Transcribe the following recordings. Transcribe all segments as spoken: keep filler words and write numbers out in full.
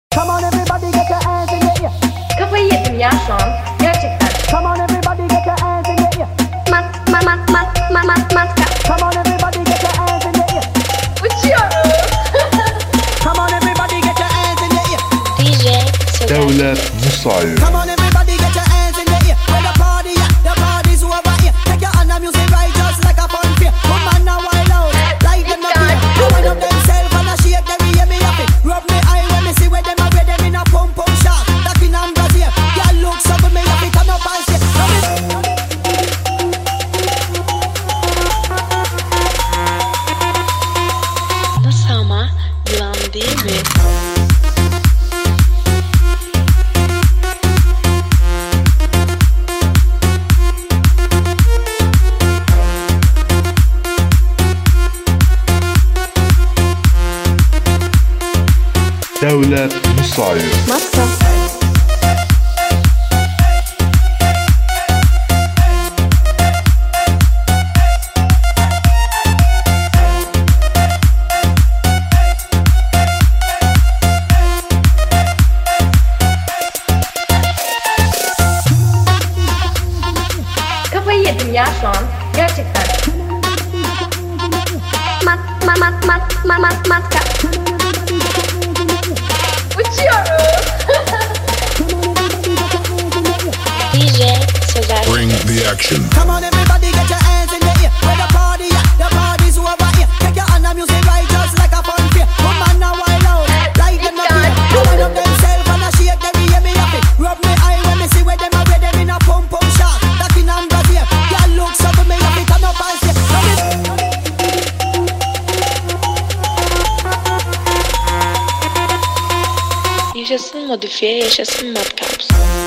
Come on everybody get your hands in the air. Kafayı yedim ya şu an. Gerçekten. Come on everybody get your hands in the air. Mat mat mat mat mat mat matka. Come on everybody get your hands in the air. Uçuyorum. Come on everybody get your hands in the air. D J Devlet Musayir. Come on everybody get your hands in the air. Where the party at? The party's over here. Take your hand and music right just like a fun fair. Come on now wild out. Like them not here. You wind up themselves and a shake them hear me happy. Rub me eye when me see where them are them in a pump pump shot. That in and Brazil. Girl look so good me happy turn up and say. da sama yılan değil mi? Devlet Musayir. Masa. Kafayı yedim ya şu an. Gerçekten. Mat mat mat mat mat mat matka. Uçuyorum. D J Sözer. Bring the action. Come on everybody get your hands in the air. Where the party at? The party's over here. Take your hand and music right just like a fun fair. Come on now wild out. Like them not here. You wind up themselves and a shake them hear me happy. Rub me eye when me see where them are where them in a pump pump shot. That in and Brazil. Girl look so good me happy turn up and say. Yaşasın modifiye, yaşasın Madcaps.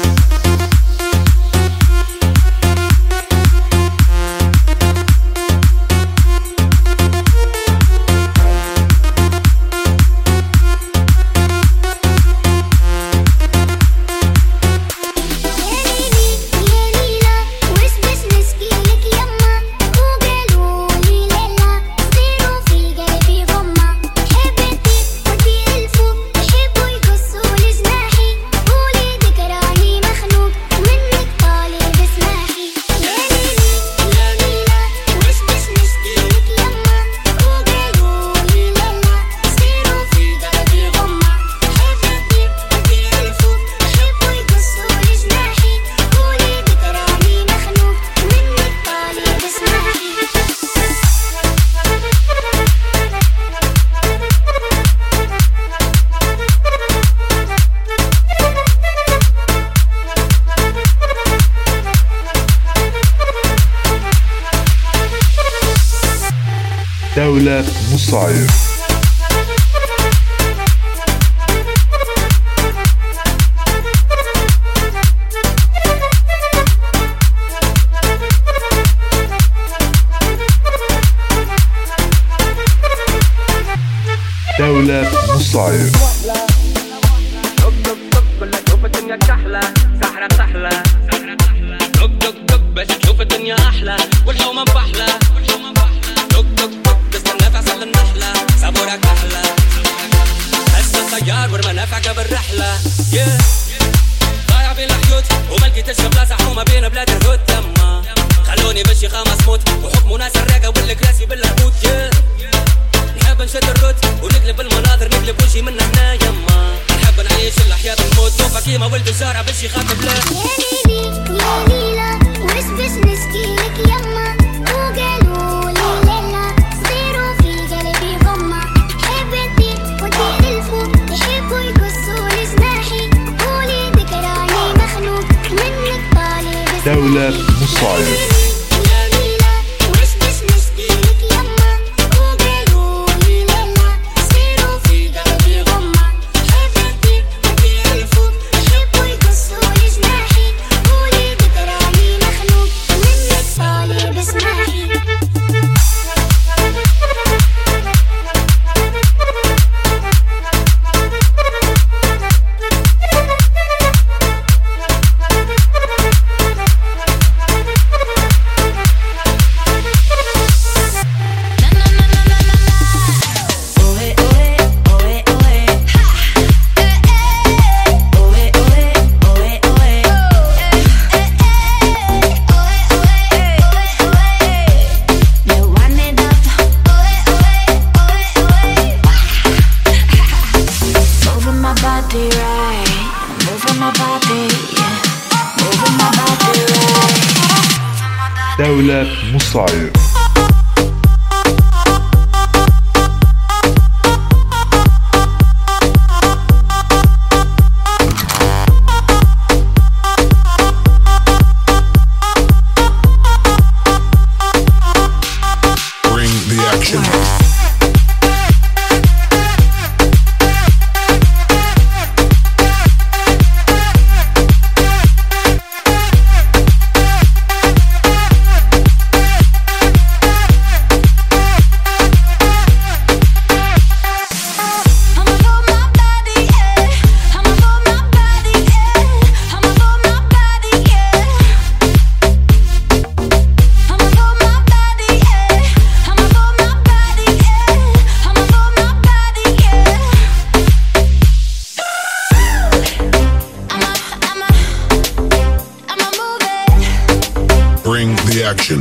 Devlet Musayir. Devlet Musayir. دق دق دق ولا تشوف الدنيا كحلة سحرة سحلة دق دق دق بس تشوف الدنيا أحلى والحومة بحلة دق دق دق تستنى فصل النحلة صبورك أحلى هسه الطيار والمنافعك بالرحلة yeah. ضايع بين الحيوت وما لقيتش بلاصة حومة بين بلاد الهود تما خلوني بشي خمس موت وحكموا ناس الراقة والكراسي بالهبوط yeah. نحب نشد الروت ونقلب المناظر نقلب وجهي من هنا يما نحب نعيش الأحياء بالموت توفى كيما ولد الشارع بشي خاطب له يا ليلي يا ليلى وش باش نشكيلك يما وقالوا لي ليلى صغيروا في قلبي غمة حبيتي ودير الفوق يحبوا يقصوا لي جناحي قولي ذكراني مخنوق منك طالب Devlet Musayir. body right, moving my body, yeah, moving my body right. دولة مصاير. Bring the action.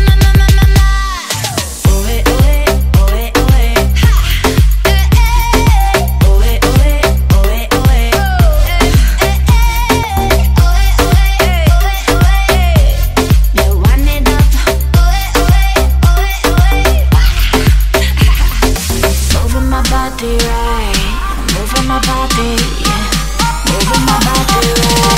Moving my body right, moving my body, yeah, moving my body right.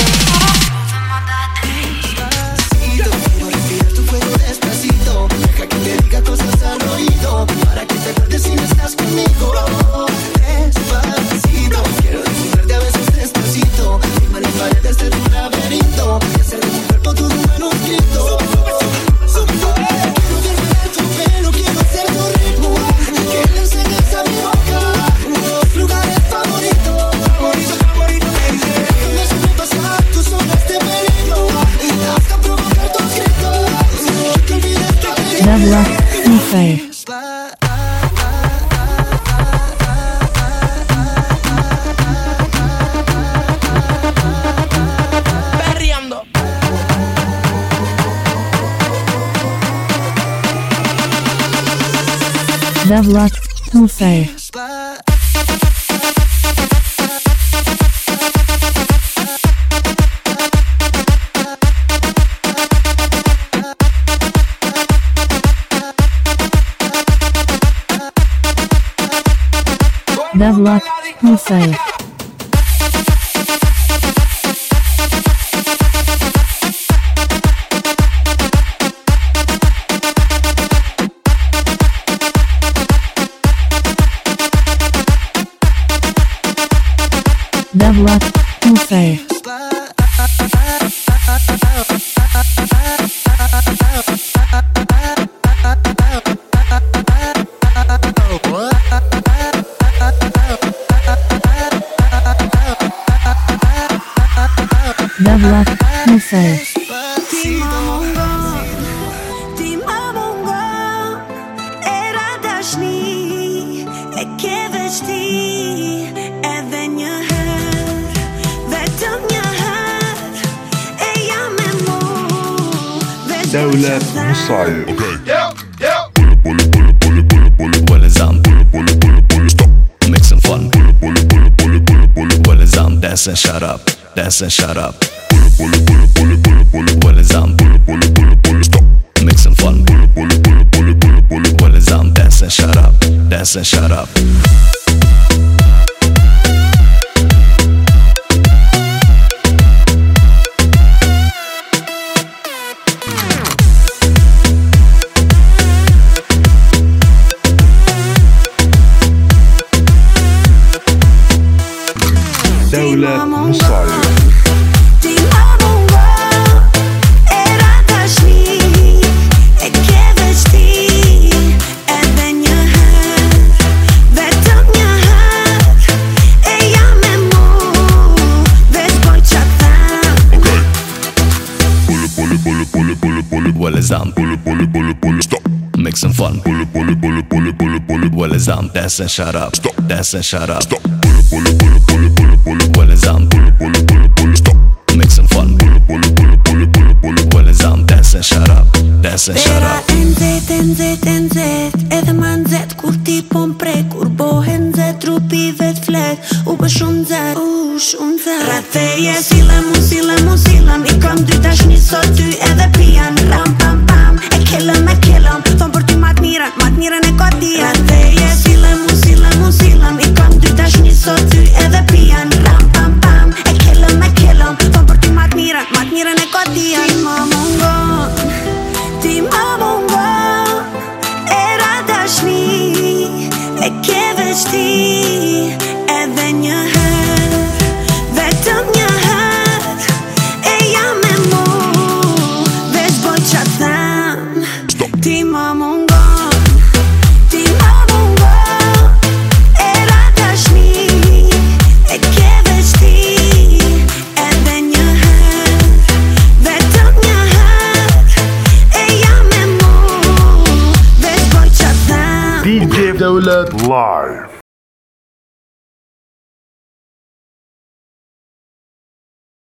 Navla Mussair. Perreando. Navla Mussair. Navla Mussair. Navla Mussair. Navla Mussair. دولة مصاير. Well, it's on. Stop. Make some fun. Well, it's on. Dance and shut up. Dance and shut up. Well, it's on. Stop. Make some fun. Well, it's on. Dance and shut up. Dance and shut up. دولة مصاير. Well, it's on. Stop. Make some fun. Well, it's on. Dance and shut up. Stop. Dance and shut up. Stop. Well, it's on. Stop. Make some fun. Well, it's on. Dance and shut up. Dance and shut up. N Z, N Z, N Z Edhe ma nxet kur ti po mpre Kur bohen nxet trupi vet flet U bë shumë zër, u shumë zër. Rratheje silem, u silem, u silem. I kam dy dashni sot, ty edhe pijan. Ram pam pam, e kellëm, e kellëm. Thon për ty mat miren, mat miren e kotia. Rratheje silem, u silem, u silem. I kam dy dashni sot, ty edhe pijan. Ram pam pam, e kellëm, e kellëm. Thon për ty mat miren, mat miren e kotia. Ti ma mungon, ti ma mungon. Era dashni, e ke veç ti. Edhe një herë, vetëm një herë. E jam me mu, veç boj qa them. Ti ma mungon, ti ma mungon. Era dashni, e ke veç ti. Edhe një herë, vetëm një herë. E jam me mu, veç boj qa them. D J Dawlat Live.